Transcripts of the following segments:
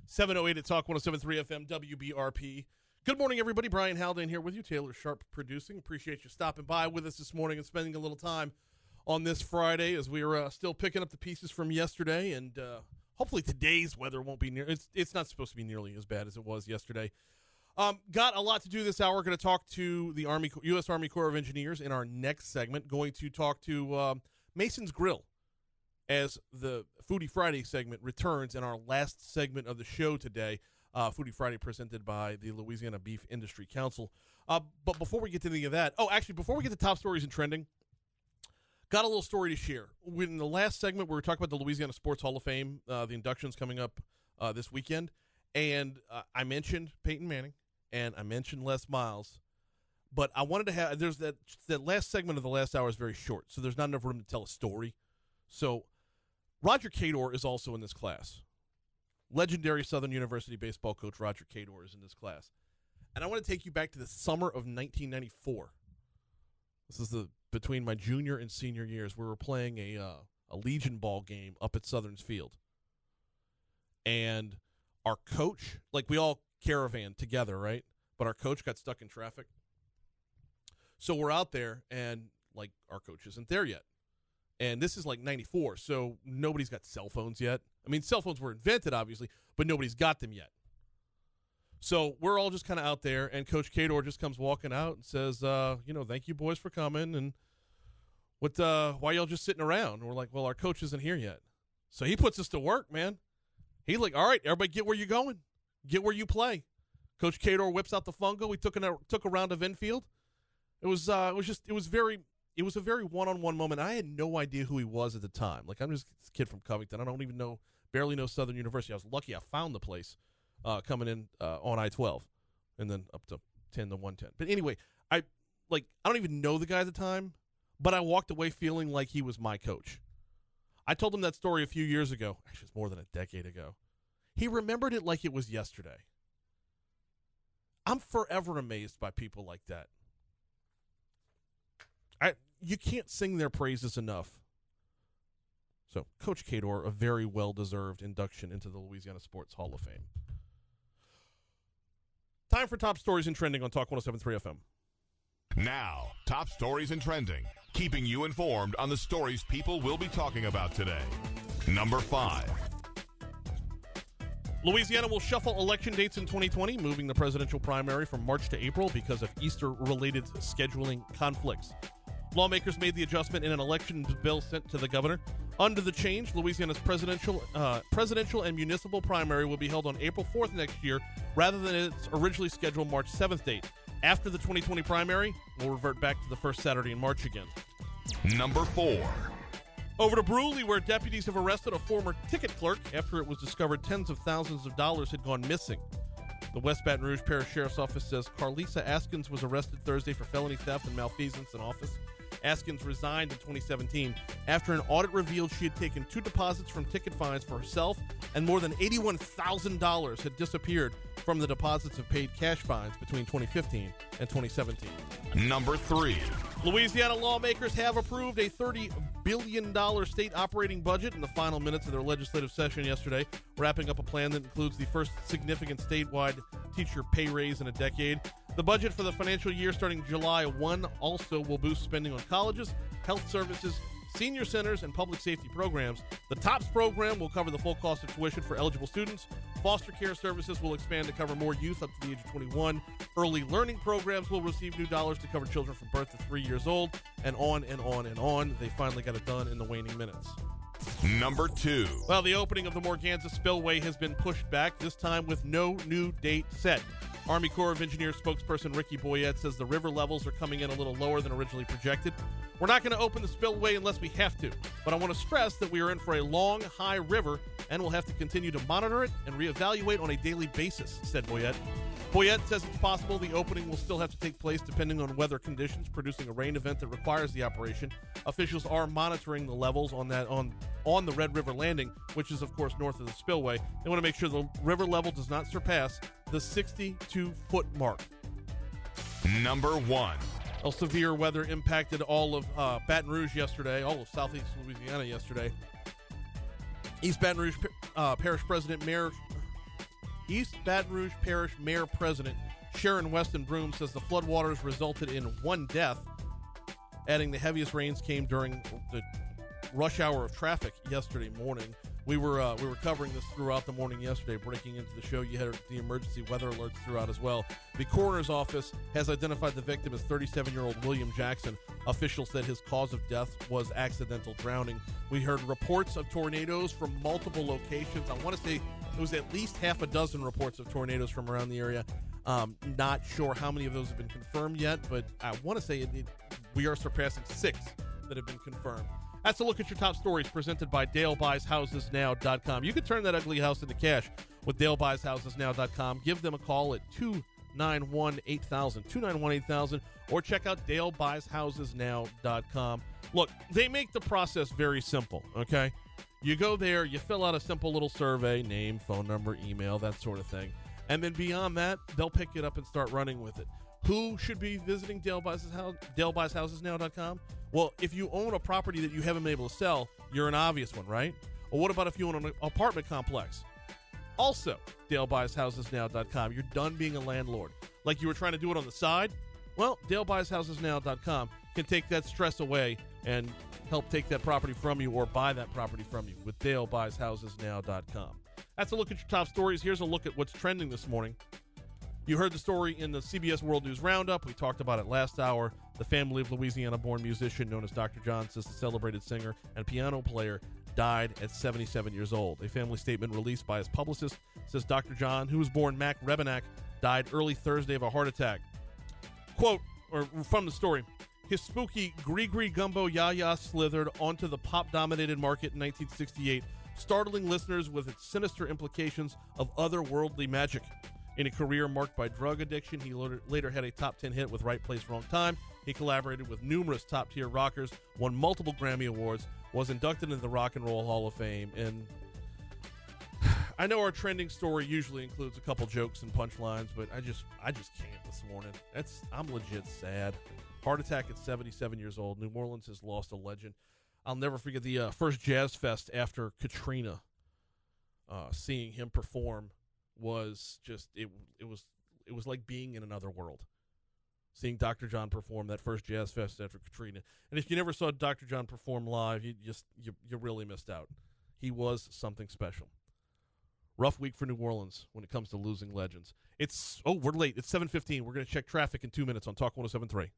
708 at Talk 107.3 FM WBRP. Good morning, everybody. Brian Haldane here with you. Taylor Sharp producing. Appreciate you stopping by with us this morning and spending a little time on this Friday as we are still picking up the pieces from yesterday. And hopefully today's weather won't be near. It's not supposed to be nearly as bad as it was yesterday. Got a lot to do this hour. We're going to talk to the U.S. Army Corps of Engineers in our next segment. Going to talk to Mason's Grill as the Foodie Friday segment returns in our last segment of the show today. Foodie Friday presented by the Louisiana Beef Industry Council. But before we get to any of that, before we get to top stories and trending, got a little story to share. In the last segment, we were talking about the Louisiana Sports Hall of Fame, the inductions coming up this weekend, and I mentioned Peyton Manning, and I mentioned Les Miles, but I wanted to have, there's that last segment of the last hour is very short, so there's not enough room to tell a story. So Roger Cador is also in this class. Legendary Southern University baseball coach Roger Cador is in this class. And I want to take you back to the summer of 1994. This is between my junior and senior years. We were playing a Legion ball game up at Southern's Field. And our coach, like we all caravan together, right? But our coach got stuck in traffic. So we're out there and like our coach isn't there yet. And this is like 94, so nobody's got cell phones yet. I mean, cell phones were invented, obviously, but nobody's got them yet. So we're all just kind of out there, and Coach Cador just comes walking out and says, thank you, boys, for coming. And why y'all just sitting around? And we're like, well, our coach isn't here yet. So he puts us to work, man. He's like, all right, everybody get where you're going. Get where you play. Coach Cador whips out the fungo. We took a round of infield. It was a very one-on-one moment. I had no idea who he was at the time. Like, I'm just this kid from Covington. I don't even barely know Southern University. I was lucky I found the place coming in on I-12 and then up to 10 to 110. But anyway, I don't even know the guy at the time, but I walked away feeling like he was my coach. I told him that story a few years ago. Actually, it's more than a decade ago. He remembered it like it was yesterday. I'm forever amazed by people like that. You can't sing their praises enough. So, Coach Cador, a very well-deserved induction into the Louisiana Sports Hall of Fame. Time for top stories and trending on Talk 107.3 FM. Now, top stories and trending, keeping you informed on the stories people will be talking about today. Number 5. Louisiana will shuffle election dates in 2020, moving the presidential primary from March to April because of Easter-related scheduling conflicts. Lawmakers made the adjustment in an election bill sent to the governor. Under the change, Louisiana's presidential and municipal primary will be held on April 4th next year rather than its originally scheduled March 7th date. After the 2020 primary, we'll revert back to the first Saturday in March again. Number 4. Over to Bruley, where deputies have arrested a former ticket clerk after it was discovered tens of thousands of dollars had gone missing. The West Baton Rouge Parish Sheriff's Office says Carlisa Askins was arrested Thursday for felony theft and malfeasance in office. Askins resigned in 2017 after an audit revealed she had taken 2 deposits from ticket fines for herself and more than $81,000 had disappeared from the deposits of paid cash fines between 2015 and 2017. Number 3. Louisiana lawmakers have approved a $30 billion state operating budget in the final minutes of their legislative session yesterday, wrapping up a plan that includes the first significant statewide teacher pay raise in a decade. The budget for the financial year starting July 1 also will boost spending on colleges, health services, senior centers, and public safety programs. The TOPS program will cover the full cost of tuition for eligible students. Foster care services will expand to cover more youth up to the age of 21. Early learning programs will receive new dollars to cover children from birth to 3 years old, and on and on and on. They finally got it done in the waning minutes. Number 2. Well, the opening of the Morganza Spillway has been pushed back, this time with no new date set. Army Corps of Engineers spokesperson Ricky Boyette says the river levels are coming in a little lower than originally projected. We're not going to open the spillway unless we have to, but I want to stress that we are in for a long, high river, and we'll have to continue to monitor it and reevaluate on a daily basis, said Boyette. Boyette says it's possible the opening will still have to take place depending on weather conditions, producing a rain event that requires the operation. Officials are monitoring the levels on the Red River Landing, which is, of course, north of the spillway. They want to make sure the river level does not surpass the 62-foot mark. Number 1. Well, severe weather impacted all of Baton Rouge yesterday, all of southeast Louisiana yesterday. East Baton Rouge Parish President Mayor East Baton Rouge Parish Mayor President Sharon Weston Broom says the floodwaters resulted in one death, adding the heaviest rains came during the rush hour of traffic yesterday morning. We were covering this throughout the morning yesterday. Breaking into the show, you had the emergency weather alerts throughout as well. The coroner's office has identified the victim as 37-year-old William Jackson. Officials said his cause of death was accidental drowning. We heard reports of tornadoes from multiple locations. I want to say it was at least half a dozen reports of tornadoes from around the area. Not sure how many of those have been confirmed yet, but I want to say we are surpassing 6 that have been confirmed. That's a look at your top stories presented by DaleBuysHousesNow.com. You can turn that ugly house into cash with DaleBuysHousesNow.com. Give them a call at 291-8000, 291-8000, or check out DaleBuysHousesNow.com. Look, they make the process very simple, okay? You go there, you fill out a simple little survey, name, phone number, email, that sort of thing. And then beyond that, they'll pick it up and start running with it. Who should be visiting DaleBuysHousesNow.com? Well, if you own a property that you haven't been able to sell, you're an obvious one, right? Or what about if you own an apartment complex? Also, DaleBuysHousesNow.com. You're done being a landlord. Like you were trying to do it on the side? Well, DaleBuysHousesNow.com can take that stress away and help take that property from you or buy that property from you with DaleBuysHousesNow.com. That's a look at your top stories. Here's a look at what's trending this morning. You heard the story in the CBS World News Roundup. We talked about it last hour. The family of Louisiana-born musician known as Dr. John says the celebrated singer and piano player died at 77 years old. A family statement released by his publicist says Dr. John, who was born Mac Rebenak, died early Thursday of a heart attack. Quote, or from the story, his spooky Gree Gumbo Yaya slithered onto the pop-dominated market in 1968, startling listeners with its sinister implications of otherworldly magic. In a career marked by drug addiction, he later had a top 10 hit with Right Place, Wrong Time. He collaborated with numerous top-tier rockers, won multiple Grammy Awards, was inducted into the Rock and Roll Hall of Fame, and I know our trending story usually includes a couple jokes and punchlines, but I just can't this morning. I'm legit sad. Heart attack at 77 years old. New Orleans has lost a legend. I'll never forget the first Jazz Fest after Katrina. Seeing him perform was just it was like being in another world. Seeing Dr. John perform that first Jazz Fest after Katrina. And if you never saw Dr. John perform live, you really missed out. He was something special. Rough week for New Orleans when it comes to losing legends. We're late. It's 7:15. We're going to check traffic in 2 minutes on Talk 107.3.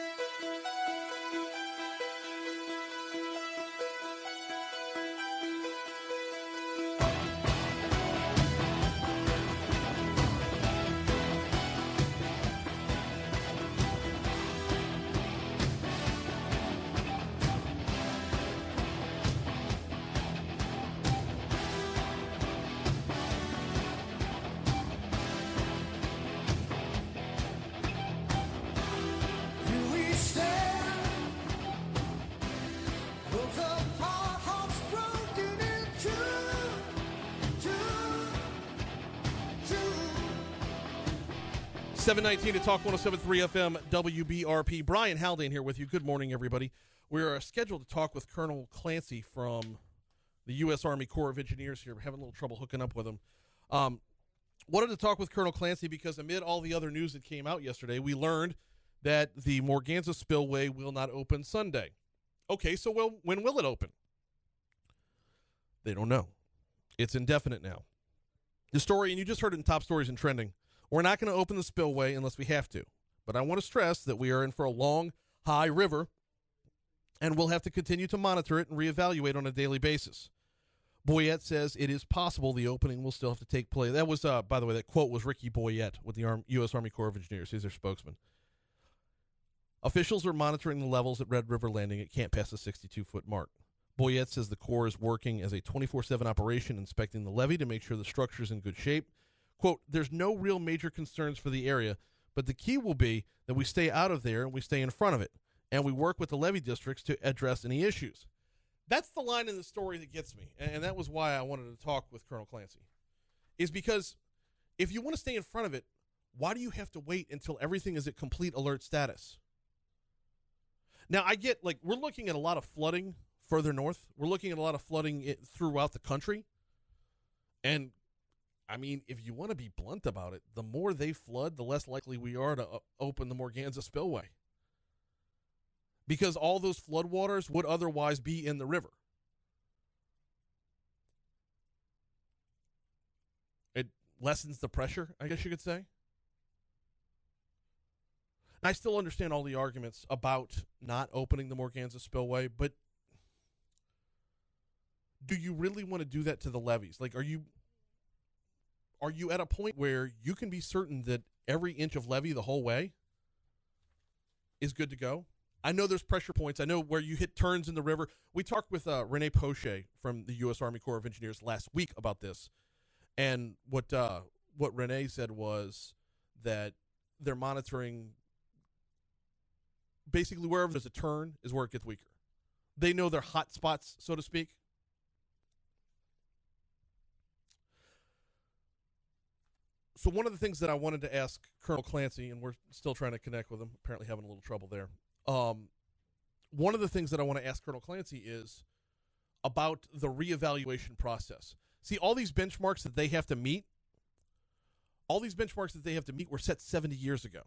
.719 to Talk 107.3 FM WBRP. Brian Haldane here with you. Good morning, everybody. We are scheduled to talk with Colonel Clancy from the U.S. Army Corps of Engineers here. We're having a little trouble hooking up with him. Wanted to talk with Colonel Clancy because amid all the other news that came out yesterday, we learned that the Morganza Spillway will not open Sunday. Okay, so when will it open? They don't know. It's indefinite now. The story, and you just heard it in Top Stories and Trending, we're not going to open the spillway unless we have to. But I want to stress that we are in for a long, high river, and we'll have to continue to monitor it and reevaluate on a daily basis. Boyette says it is possible the opening will still have to take place. That was, by the way, that quote was Ricky Boyette with the U.S. Army Corps of Engineers. He's their spokesman. Officials are monitoring the levels at Red River Landing. It can't pass the 62-foot mark. Boyette says the Corps is working as a 24/7 operation, inspecting the levee to make sure the structure is in good shape. Quote, there's no real major concerns for the area, but the key will be that we stay out of there and we stay in front of it, and we work with the levee districts to address any issues. That's the line in the story that gets me, and that was why I wanted to talk with Colonel Clancy, is because if you want to stay in front of it, why do you have to wait until everything is at complete alert status? Now, I get, we're looking at a lot of flooding further north. We're looking at a lot of flooding throughout the country, and I mean, if you want to be blunt about it, the more they flood, the less likely we are to open the Morganza spillway. Because all those floodwaters would otherwise be in the river. It lessens the pressure, I guess you could say. I still understand all the arguments about not opening the Morganza spillway, but do you really want to do that to the levees? Like, are you at a point where you can be certain that every inch of levee the whole way is good to go? I know there's pressure points. I know where you hit turns in the river. We talked with Rene Poche from the U.S. Army Corps of Engineers last week about this, and what Rene said was that they're monitoring basically wherever there's a turn is where it gets weaker. They know their hot spots, so to speak. So one of the things that I wanted to ask Colonel Clancy, and we're still trying to connect with him, apparently having a little trouble there. One of the things that I want to ask Colonel Clancy is about the reevaluation process. See, all these benchmarks that they have to meet, were set 70 years ago.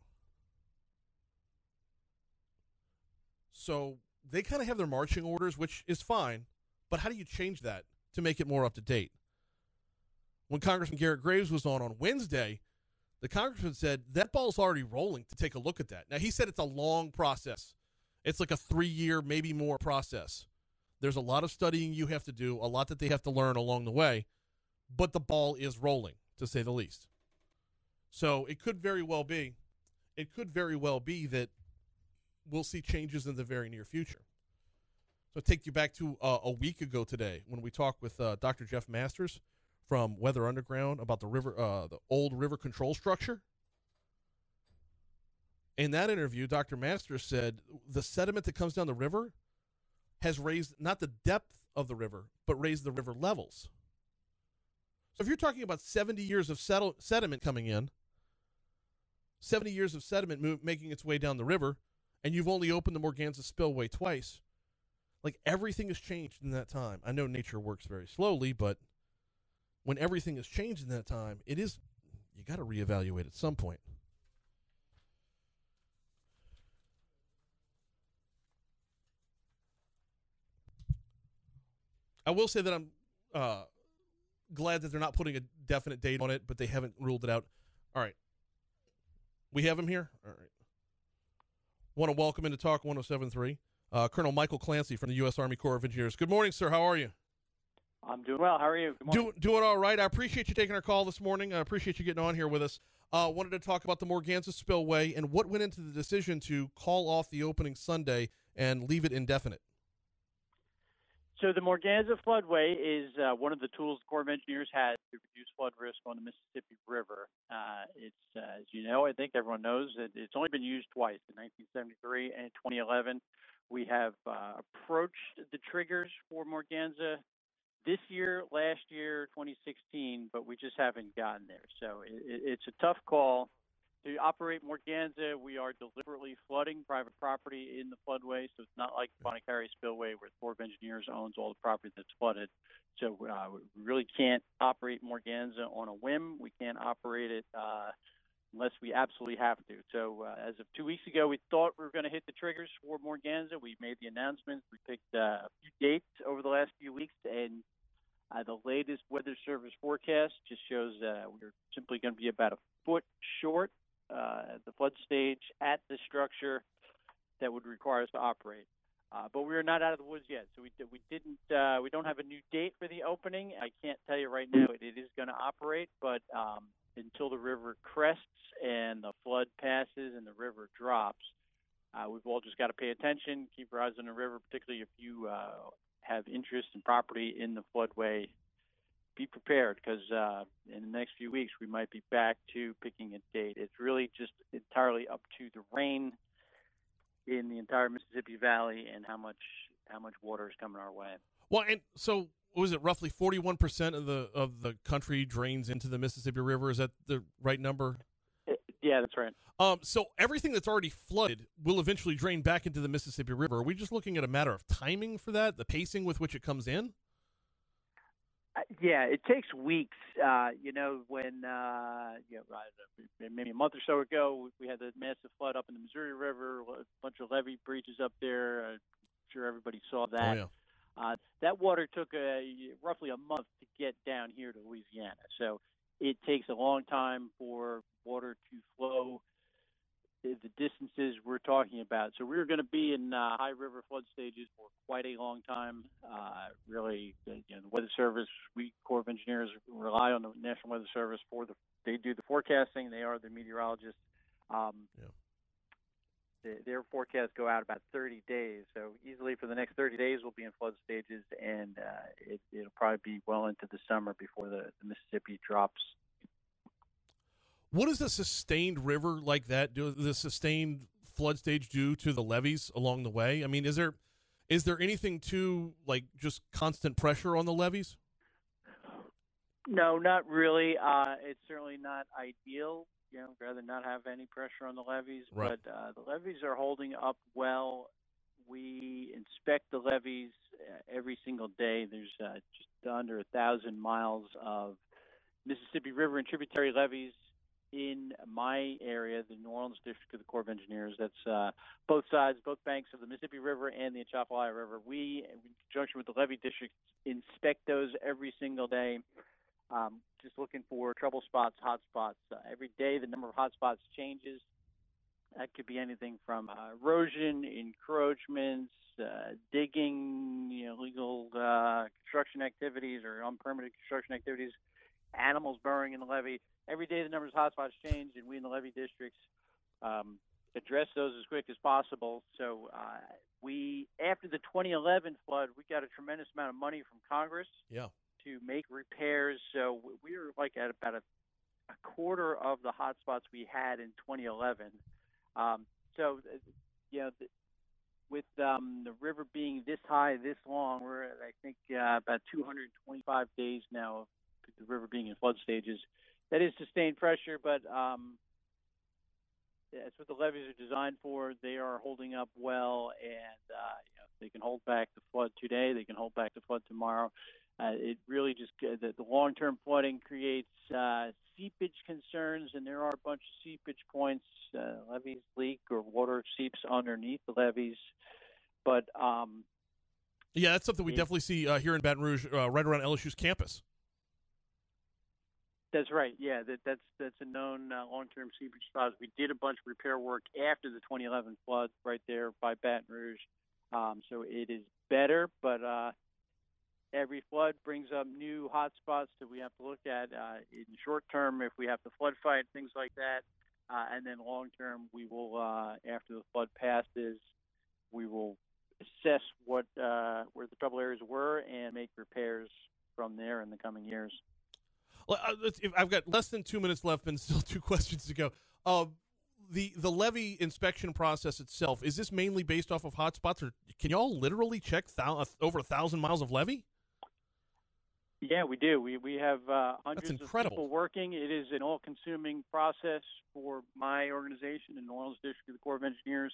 So they kind of have their marching orders, which is fine, but how do you change that to make it more up to date? When Congressman Garrett Graves was on Wednesday, the congressman said that ball's already rolling to take a look at that. Now, he said it's a long process. It's like a 3-year, maybe more process. There's a lot of studying you have to do, a lot that they have to learn along the way, but the ball is rolling, to say the least. So it could very well be that we'll see changes in the very near future. So I'll take you back to a week ago today when we talked with Dr. Jeff Masters from Weather Underground about the old river control structure. In that interview, Dr. Masters said the sediment that comes down the river has raised not the depth of the river, but raised the river levels. So if you're talking about 70 years of sediment coming in, 70 years of sediment making its way down the river, and you've only opened the Morganza spillway twice, like everything has changed in that time. I know nature works very slowly, but when everything has changed in that time, you got to reevaluate at some point. I will say that I'm glad that they're not putting a definite date on it, but they haven't ruled it out. All right. We have him here? All right. Want to welcome into Talk 107.3, Colonel Michael Clancy from the U.S. Army Corps of Engineers. Good morning, sir. How are you? I'm doing well. How are you? Good morning. Doing all right. I appreciate you taking our call this morning. I appreciate you getting on here with us. Wanted to talk about the Morganza spillway and what went into the decision to call off the opening Sunday and leave it indefinite. So the Morganza floodway is one of the tools the Corps of Engineers has to reduce flood risk on the Mississippi River. It's, as you know, I think everyone knows that it's only been used twice, in 1973 and 2011. We have approached the triggers for Morganza this year, last year, 2016, but we just haven't gotten there. So it's a tough call. To operate Morganza, we are deliberately flooding private property in the floodway, so it's not like Bonnet-Carré Spillway where the Corps of Engineers owns all the property that's flooded. So we really can't operate Morganza on a whim. We can't operate it unless we absolutely have to. So as of 2 weeks ago, we thought we were going to hit the triggers for Morganza. We made the announcements. We picked a few dates over the last few weeks, and the latest Weather Service forecast just shows we're simply going to be about a foot short the flood stage at the structure that would require us to operate. But we are not out of the woods yet. So we don't have a new date for the opening. I can't tell you right now it is going to operate, but until the river crests and the flood passes and the river drops, we've all just got to pay attention, keep your eyes on the river, particularly if you have interest in property in the floodway. Be prepared because in the next few weeks we might be back to picking a date. It's really just entirely up to the rain in the entire Mississippi Valley and how much water is coming our way. Well, and so was it roughly 41% of the country drains into the Mississippi River? Is that the right number? Yeah, that's right. So everything that's already flooded will eventually drain back into the Mississippi River. Are we just looking at a matter of timing for that, the pacing with which it comes in? Yeah, it takes weeks. When maybe a month or so ago, we had the massive flood up in the Missouri River, a bunch of levee breaches up there. I'm sure everybody saw that. Oh, yeah. That water took roughly a month to get down here to Louisiana. So it takes a long time for water to flow the distances we're talking about. So we're going to be in high river flood stages for quite a long time. Really, the Weather Service, we Corps of Engineers rely on the National Weather Service they do the forecasting. They are the meteorologists. Their forecasts go out about 30 days. So easily for the next 30 days, we'll be in flood stages, and it'll probably be well into the summer before the Mississippi drops. What does a sustained river like that do? The sustained flood stage do to the levees along the way? I mean, is there anything to like just constant pressure on the levees? No, not really. It's certainly not ideal. Rather not have any pressure on the levees. Right. But the levees are holding up well. We inspect the levees every single day. There's just under 1,000 miles of Mississippi River and tributary levees in my area, the New Orleans District of the Corps of Engineers. That's both banks of the Mississippi River and the Atchafalaya River. We, in conjunction with the levee districts, inspect those every single day, just looking for trouble spots, hot spots. Every day the number of hot spots changes. That could be anything from erosion, encroachments, digging, illegal construction activities or unpermitted construction activities, animals burrowing in the levee. Every day the numbers of hotspots change, and we in the levee districts address those as quick as possible. So after the 2011 flood, we got a tremendous amount of money from Congress to make repairs. So we were like at about a quarter of the hotspots we had in 2011. With the river being this high, this long, we're at, I think, about 225 days now of the river being in flood stages. That is sustained pressure, but that's what the levees are designed for. They are holding up well, and they can hold back the flood today. They can hold back the flood tomorrow. It really just the long-term flooding creates seepage concerns, and there are a bunch of seepage points. Levees leak or water seeps underneath the levees, but that's something we definitely see here in Baton Rouge, right around LSU's campus. That's right. Yeah, that's a known long-term seepage spot. We did a bunch of repair work after the 2011 flood right there by Baton Rouge, so it is better. But every flood brings up new hot spots that we have to look at. In the short term, if we have to flood fight, things like that, and then long term, we will after the flood passes, we will assess where the trouble areas were and make repairs from there in the coming years. Well, I've got less than 2 minutes left and still 2 questions to go. The levee inspection process itself, is this mainly based off of hotspots, or can y'all literally check over 1,000 miles of levee? Yeah, we do. We have hundreds That's of people working. It is an all-consuming process for my organization, the New Orleans District of the Corps of Engineers.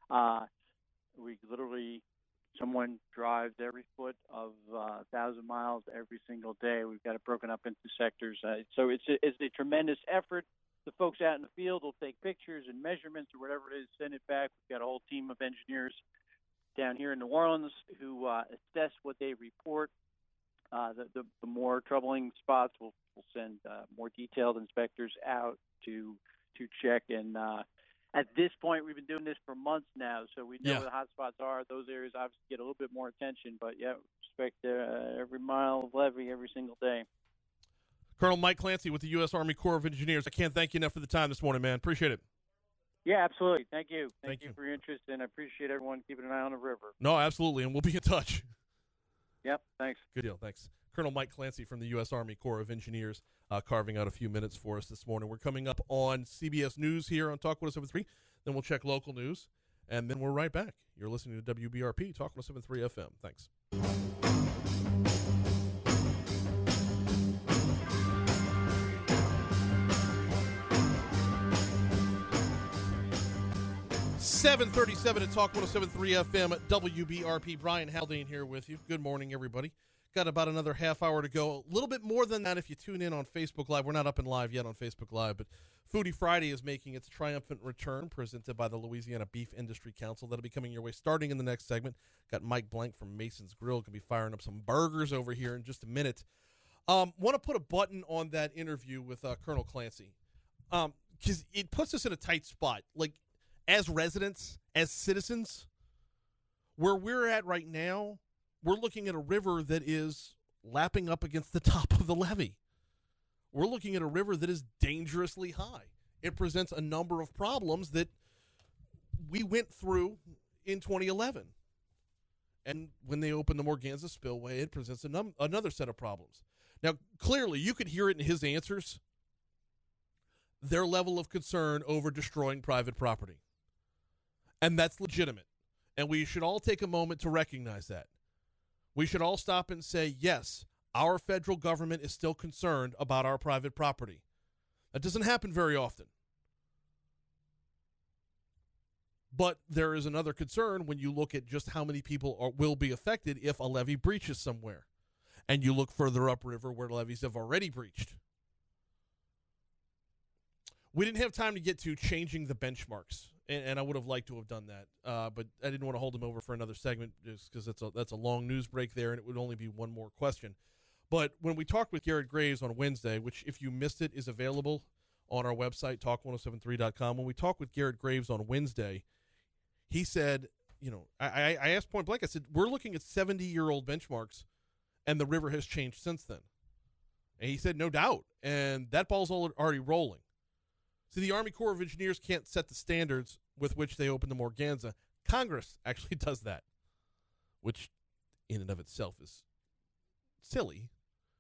Someone drives every foot of 1,000 miles every single day. We've got it broken up into sectors. So it's a tremendous effort. The folks out in the field will take pictures and measurements or whatever it is, send it back. We've got a whole team of engineers down here in New Orleans who assess what they report. The more troubling spots, we'll send more detailed inspectors out to check. And at this point, we've been doing this for months now, so we know where the hot spots are. Those areas obviously get a little bit more attention, but inspect every mile of levee every single day. Colonel Mike Clancy with the U.S. Army Corps of Engineers. I can't thank you enough for the time this morning, man. Appreciate it. Yeah, absolutely. Thank you. Thank you for your interest, and I appreciate everyone keeping an eye on the river. No, absolutely, and we'll be in touch. Yep, thanks. Good deal, thanks. Colonel Mike Clancy from the U.S. Army Corps of Engineers carving out a few minutes for us this morning. We're coming up on CBS News here on Talk 107.3. Then we'll check local news, and then we're right back. You're listening to WBRP, Talk 107.3 FM. Thanks. (7:37) at Talk 107.3 FM at WBRP. Brian Haldane here with you. Good morning, everybody. Got about another half hour to go. A little bit more than that if you tune in on Facebook Live. We're not up and live yet on Facebook Live, but Foodie Friday is making its triumphant return, presented by the Louisiana Beef Industry Council. That'll be coming your way starting in the next segment. Got Mike Blank from Mason's Grill. Going to be firing up some burgers over here in just a minute. Want to put a button on that interview with Colonel Clancy, because it puts us in a tight spot. Like, as residents, as citizens, where we're at right now, we're looking at a river that is lapping up against the top of the levee. We're looking at a river that is dangerously high. It presents a number of problems that we went through in 2011. And when they opened the Morganza Spillway, it presents another set of problems. Now, clearly, you could hear it in his answers, their level of concern over destroying private property. And that's legitimate. And we should all take a moment to recognize that. We should all stop and say, yes, our federal government is still concerned about our private property. That doesn't happen very often. But there is another concern when you look at just how many people will be affected if a levee breaches somewhere. And you look further upriver where levees have already breached. We didn't have time to get to changing the benchmarks. And I would have liked to have done that, but I didn't want to hold him over for another segment just because that's a long news break there, and it would only be one more question. But when we talked with Garrett Graves on Wednesday, which if you missed it is available on our website, talk1073.com, when we talked with Garrett Graves on Wednesday, he said, I asked point blank, I said, we're looking at 70-year-old benchmarks, and the river has changed since then. And he said, no doubt, and that ball's already rolling. See, the Army Corps of Engineers can't set the standards with which they open the Morganza. Congress actually does that, which in and of itself is silly.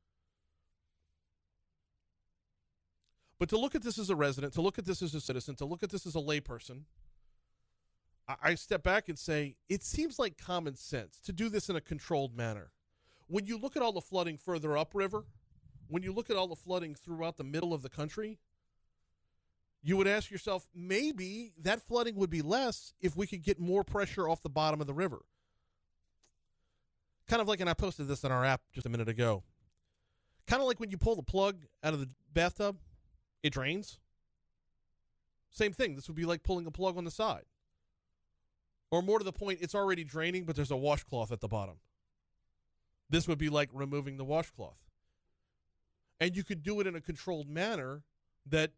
But to look at this as a resident, to look at this as a citizen, to look at this as a layperson, I step back and say, it seems like common sense to do this in a controlled manner. When you look at all the flooding further upriver, when you look at all the flooding throughout the middle of the country, you would ask yourself, maybe that flooding would be less if we could get more pressure off the bottom of the river. Kind of like, and I posted this in our app just a minute ago, kind of like when you pull the plug out of the bathtub, it drains. Same thing. This would be like pulling a plug on the side. Or more to the point, it's already draining, but there's a washcloth at the bottom. This would be like removing the washcloth. And you could do it in a controlled manner that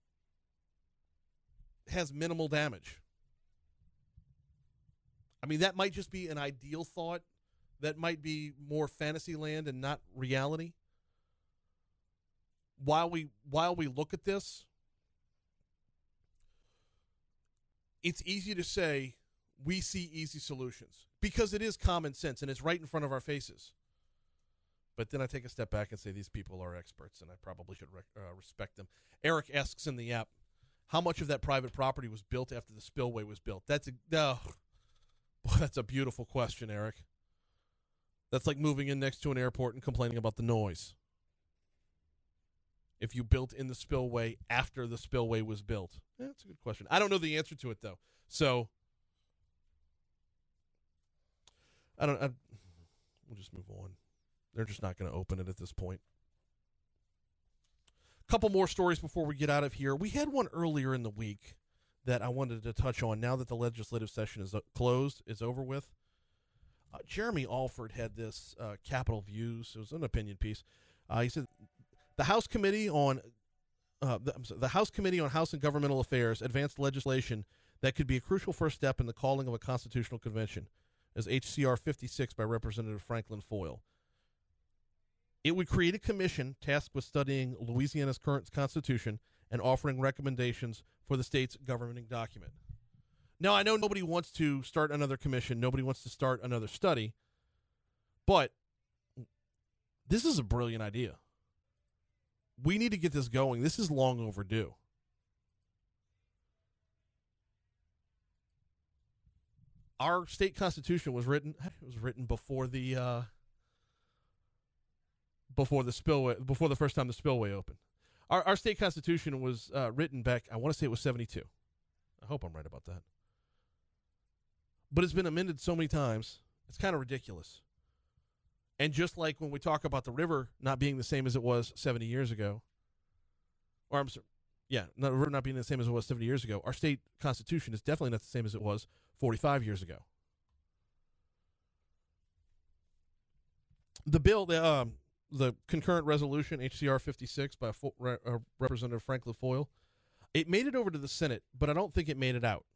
has minimal damage. I mean, that might just be an ideal thought. That might be more fantasy land and not reality. While we look at this, it's easy to say we see easy solutions because it is common sense and it's right in front of our faces. But then I take a step back and say these people are experts and I probably should respect them. Eric asks in the app, how much of that private property was built after the spillway was built? That's a beautiful question, Eric. That's like moving in next to an airport and complaining about the noise. If you built in the spillway after the spillway was built. That's a good question. I don't know the answer to it, though. So, we'll just move on. They're just not going to open it at this point. Couple more stories before we get out of here. We had one earlier in the week that I wanted to touch on now that the legislative session is closed, is over with. Jeremy Alford had this Capitol Views. It was an opinion piece. He said the House Committee on House and Governmental Affairs advanced legislation that could be a crucial first step in the calling of a constitutional convention, as HCR 56 by Representative Franklin Foyle. It would create a commission tasked with studying Louisiana's current constitution and offering recommendations for the state's governing document. Now, I know nobody wants to start another commission. Nobody wants to start another study. But this is a brilliant idea. We need to get this going. This is long overdue. Our state constitution was written before the first time the spillway opened. Our state constitution was written back, I want to say it was 72. I hope I'm right about that. But it's been amended so many times, it's kind of ridiculous. And just like when we talk about the river not being the same as it was 70 years ago, or I'm sorry, the river not being the same as it was 70 years ago, our state constitution is definitely not the same as it was 45 years ago. The bill, the concurrent resolution, HCR 56 by Representative Franklin Foyle, it made it over to the Senate, but I don't think it made it out.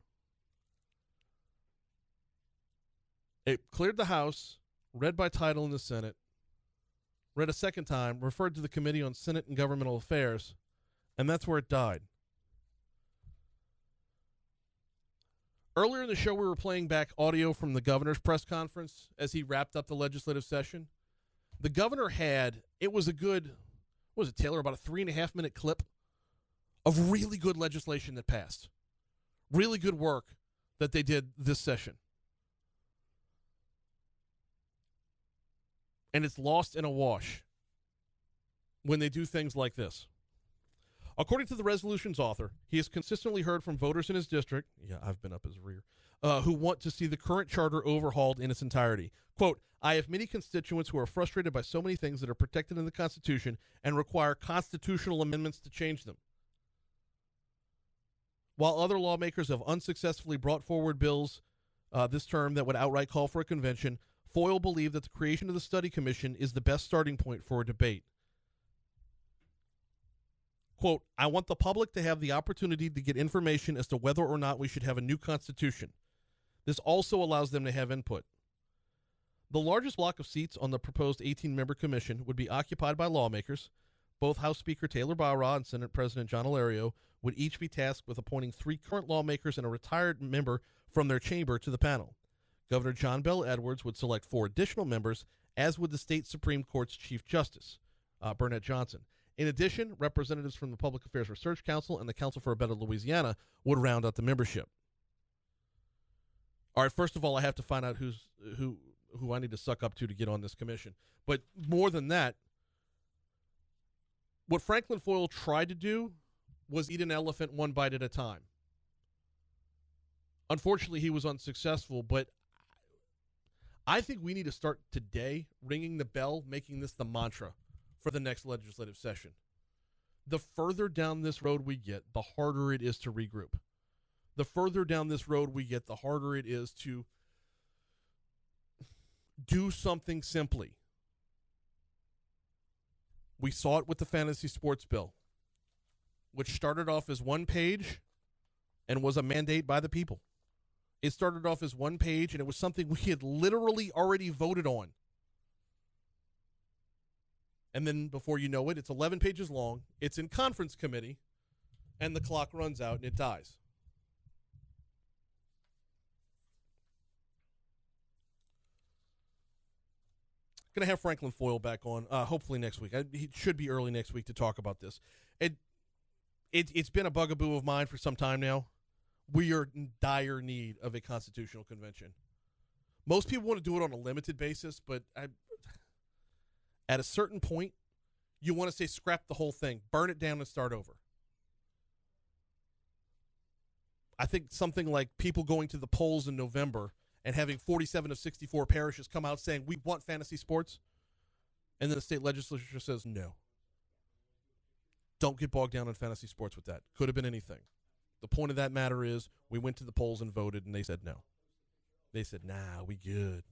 It cleared the House, read by title in the Senate, read a second time, referred to the Committee on Senate and Governmental Affairs, and that's where it died. Earlier in the show, we were playing back audio from the governor's press conference as he wrapped up the legislative session. The governor had, it was a good, what was it, Taylor, about a 3.5-minute clip of really good legislation that passed. Really good work that they did this session. And it's lost in a wash when they do things like this. According to the resolution's author, he has consistently heard from voters in his district, I've been up his rear, who want to see the current charter overhauled in its entirety. Quote, I have many constituents who are frustrated by so many things that are protected in the Constitution and require constitutional amendments to change them. While other lawmakers have unsuccessfully brought forward bills this term that would outright call for a convention, Foyle believed that the creation of the study commission is the best starting point for a debate. Quote, I want the public to have the opportunity to get information as to whether or not we should have a new constitution. This also allows them to have input. The largest block of seats on the proposed 18-member commission would be occupied by lawmakers. Both House Speaker Taylor Barra and Senate President John Alario would each be tasked with appointing 3 current lawmakers and a retired member from their chamber to the panel. Governor John Bel Edwards would select 4 additional members, as would the state Supreme Court's Chief Justice, Burnett Johnson. In addition, representatives from the Public Affairs Research Council and the Council for a Better Louisiana would round out the membership. All right, first of all, I have to find out who I need to suck up to get on this commission. But more than that, what Franklin Foyle tried to do was eat an elephant one bite at a time. Unfortunately, he was unsuccessful, but I think we need to start today ringing the bell, making this the mantra for the next legislative session. The further down this road we get, the harder it is to regroup. The further down this road we get, the harder it is to do something simply. We saw it with the fantasy sports bill, which started off as one page and was a mandate by the people. It started off as one page, and it was something we had literally already voted on. And then before you know it, it's 11 pages long, it's in conference committee, and the clock runs out and it dies. Going to have Franklin Foyle back on, hopefully next week. He should be early next week to talk about this. It's been a bugaboo of mine for some time now. We are in dire need of a constitutional convention. Most people want to do it on a limited basis, but at a certain point, you want to say scrap the whole thing, burn it down and start over. I think something like people going to the polls in November and having 47 of 64 parishes come out saying, we want fantasy sports, and then the state legislature says no. Don't get bogged down in fantasy sports with that. Could have been anything. The point of that matter is we went to the polls and voted, and they said no. They said, nah, we good.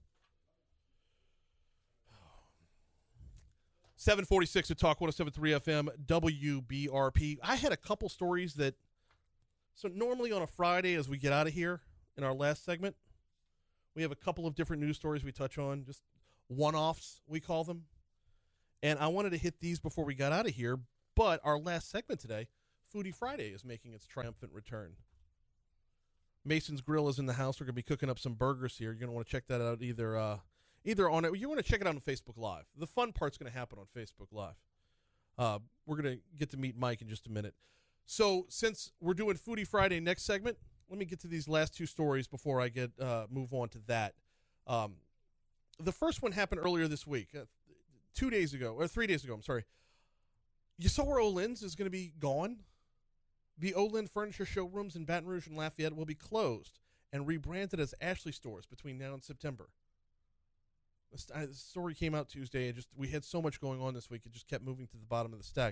746 at Talk 107.3 FM, WBRP. I had a couple stories that, so normally on a Friday as we get out of here in our last segment, we have a couple of different news stories we touch on, just one-offs, we call them. And I wanted to hit these before we got out of here, but our last segment today, Foodie Friday, is making its triumphant return. Mason's Grill is in the house. We're going to be cooking up some burgers here. You're going to want to check that out either on it. You want to check it out on Facebook Live. The fun part's going to happen on Facebook Live. We're going to get to meet Mike in just a minute. So since we're doing Foodie Friday next segment, let me get to these last 2 stories before I move on to that. The first one happened earlier this week, 3 days ago. I'm sorry. You saw where Olin's is going to be gone? The Olin Furniture showrooms in Baton Rouge and Lafayette will be closed and rebranded as Ashley stores between now and September. The story came out Tuesday. We had so much going on this week. It just kept moving to the bottom of the stack.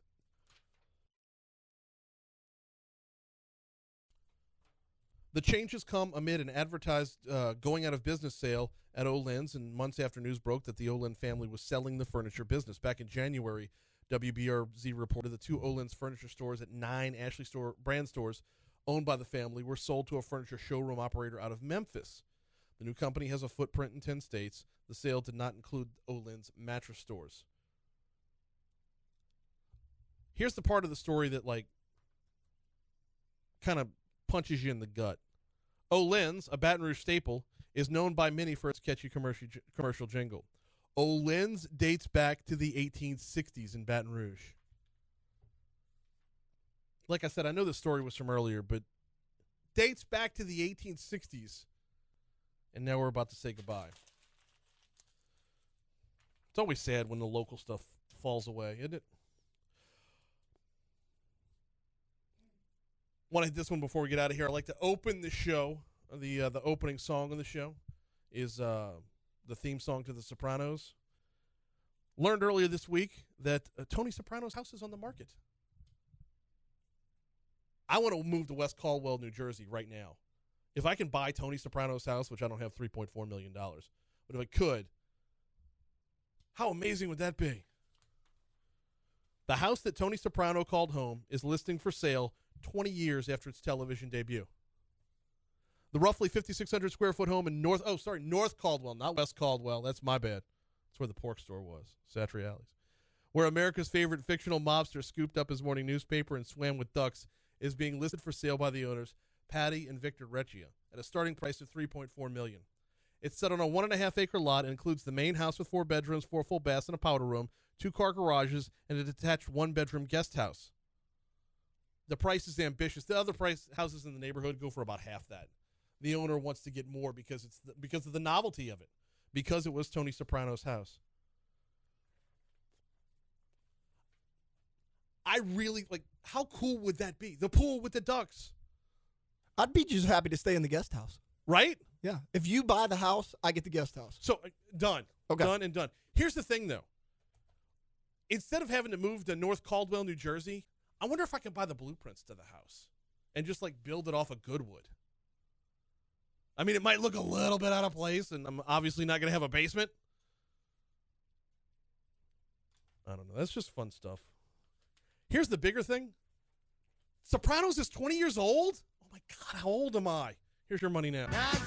The changes come amid an advertised going out of business sale at Olin's, and months after news broke that the Olin family was selling the furniture business. Back in January, WBRZ reported the 2 Olin's furniture stores at 9 Ashley brand stores owned by the family were sold to a furniture showroom operator out of Memphis. The new company has a footprint in 10 states. The sale did not include Olin's mattress stores. Here's the part of the story that, kind of punches you in the gut. Olin's, a Baton Rouge staple, is known by many for its catchy commercial jingle. Olin's dates back to the 1860s in Baton Rouge. Like I said, I know the story was from earlier, but dates back to the 1860s. And now we're about to say goodbye. It's always sad when the local stuff falls away, isn't it? Want to hit this one before we get out of here. I'd like to open the show. The opening song of the show is the theme song to The Sopranos. Learned earlier this week that Tony Soprano's house is on the market. I want to move to West Caldwell, New Jersey right now. If I can buy Tony Soprano's house, which I don't have $3.4 million, but if I could, how amazing would that be? The house that Tony Soprano called home is listing for sale 20 years after its television debut. The roughly 5,600 square foot home in North Caldwell, not West Caldwell. That's my bad. That's where the pork store was, Satriali's. Where America's favorite fictional mobster scooped up his morning newspaper and swam with ducks, is being listed for sale by the owners, Patty and Victor Recchia, at a starting price of $3.4 million. It's set on a 1.5-acre lot and includes the main house with 4 bedrooms, 4 full baths, and a powder room, 2-car garages, and a detached 1-bedroom guest house. The price is ambitious. The other houses in the neighborhood go for about half that. The owner wants to get more because of the novelty of it, because it was Tony Soprano's house. I really how cool would that be? The pool with the ducks. I'd be just happy to stay in the guest house. Right? Yeah. If you buy the house, I get the guest house. So, done. Okay. Done and done. Here's the thing, though. Instead of having to move to North Caldwell, New Jersey, I wonder if I can buy the blueprints to the house and just, build it off of Goodwood. I mean, it might look a little bit out of place, and I'm obviously not going to have a basement. I don't know. That's just fun stuff. Here's the bigger thing. Sopranos is 20 years old? Oh, my God. How old am I? Here's your money now.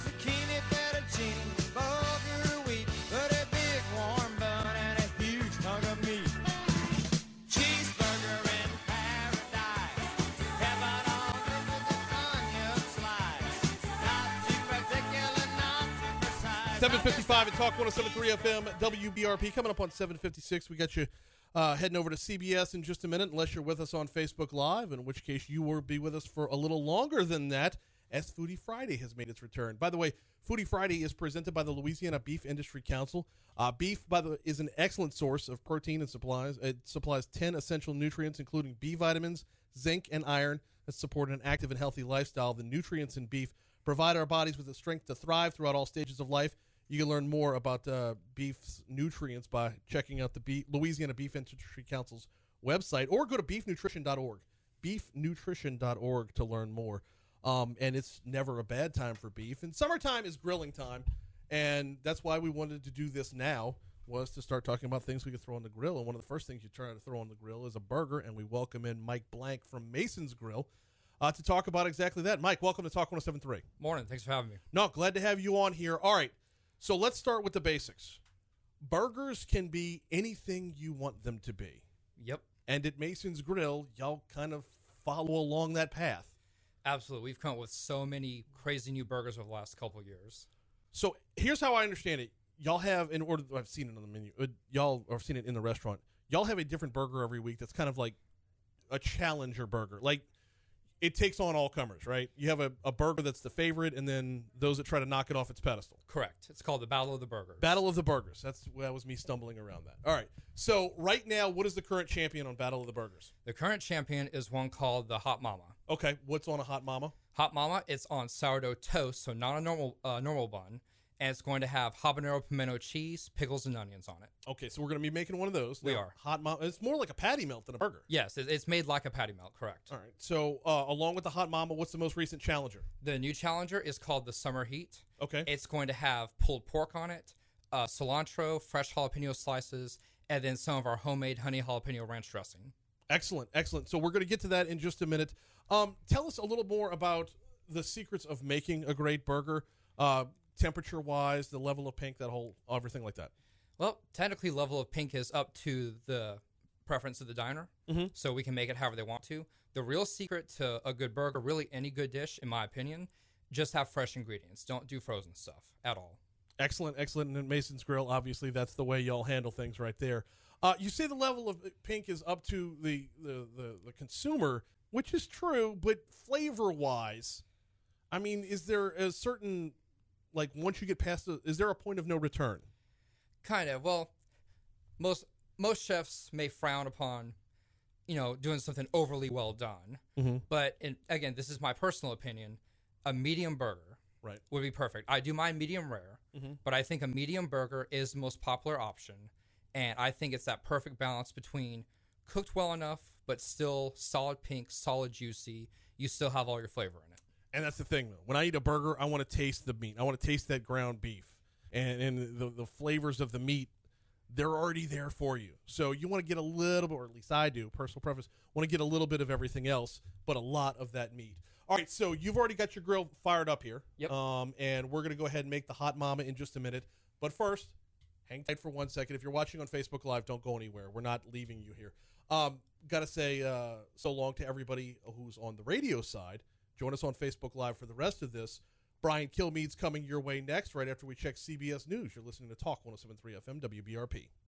$7:55 at Talk 107.3 FM WBRP. Coming up on 7:56, we got you heading over to CBS in just a minute, unless you're with us on Facebook Live, in which case you will be with us for a little longer than that, as Foodie Friday has made its return. By the way, Foodie Friday is presented by the Louisiana Beef Industry Council. Beef, by the way, is an excellent source of protein and supplies. It supplies 10 essential nutrients, including B vitamins, zinc, and iron, that support an active and healthy lifestyle. The nutrients in beef provide our bodies with the strength to thrive throughout all stages of life. You can learn more about beef's nutrients by checking out the Louisiana Beef Industry Council's website, or go to beefnutrition.org, beefnutrition.org to learn more. And it's never a bad time for beef. And summertime is grilling time, and that's why we wanted to do this now, was to start talking about things we could throw on the grill. And one of the first things you try to throw on the grill is a burger, and we welcome in Mike Blank from Mason's Grill to talk about exactly that. Mike, welcome to Talk 107.3. Morning. Thanks for having me. No, glad to have you on here. All right. So let's start with the basics. Burgers can be anything you want them to be. Yep. And at Mason's Grill, y'all kind of follow along that path. Absolutely. We've come up with so many crazy new burgers over the last couple of years. So here's how I understand it. Y'all have, in order, I've seen it on the menu, I've seen it in the restaurant. Y'all have a different burger every week that's kind of like a challenger burger. Like, it takes on all comers, right? You have a burger that's the favorite, and then those that try to knock it off its pedestal. Correct. It's called the Battle of the Burgers. Battle of the Burgers. That was me stumbling around that. All right. So right now, what is the current champion on Battle of the Burgers? The current champion is one called the Hot Mama. Okay. What's on a Hot Mama? Hot Mama, it's on sourdough toast, so not a normal bun. and it's going to have habanero pimento cheese, pickles, and onions on it. Okay, so we're going to be making one of those. We Now, are. Hot Mama. It's more like a patty melt than a burger. Yes, it's made like a patty melt, correct. All right. So along with the Hot Mama, what's the most recent challenger? The new challenger is called the Summer Heat. Okay. It's going to have pulled pork on it, cilantro, fresh jalapeno slices, and then some of our homemade honey jalapeno ranch dressing. Excellent, excellent. So we're going to get to that in just a minute. Tell us a little more about the secrets of making a great burger, temperature-wise, the level of pink, that whole everything like that. Well, technically, level of pink is up to the preference of the diner, so we can make it however they want to. The real secret to a good burger, really any good dish, in my opinion, just have fresh ingredients. Don't do frozen stuff at all. Excellent, excellent. And at Mason's Grill, obviously, that's the way y'all handle things right there. You say the level of pink is up to the consumer, which is true, but flavor-wise, I mean, is there a certain, like, once you get past is there a point of no return? Kind of. Well, most chefs may frown upon, doing something overly well done. But again, this is my personal opinion. A medium burger would be perfect. I do mine medium rare, but I think a medium burger is the most popular option. And I think it's that perfect balance between cooked well enough, but still solid pink, solid juicy. You still have all your flavor in it. And that's the thing, though. When I eat a burger, I want to taste the meat. I want to taste that ground beef. And the flavors of the meat, they're already there for you. So you want to get a little bit, or at least I do, personal preference, want to get a little bit of everything else, but a lot of that meat. All right, so you've already got your grill fired up here. Yep. And we're going to go ahead and make the Hot Mama in just a minute. But first, hang tight for 1 second. If you're watching on Facebook Live, don't go anywhere. We're not leaving you here. Got to say so long to everybody who's on the radio side. Join us on Facebook Live for the rest of this. Brian Kilmeade's coming your way next, right after we check CBS News. You're listening to Talk 107.3 FM WBRP.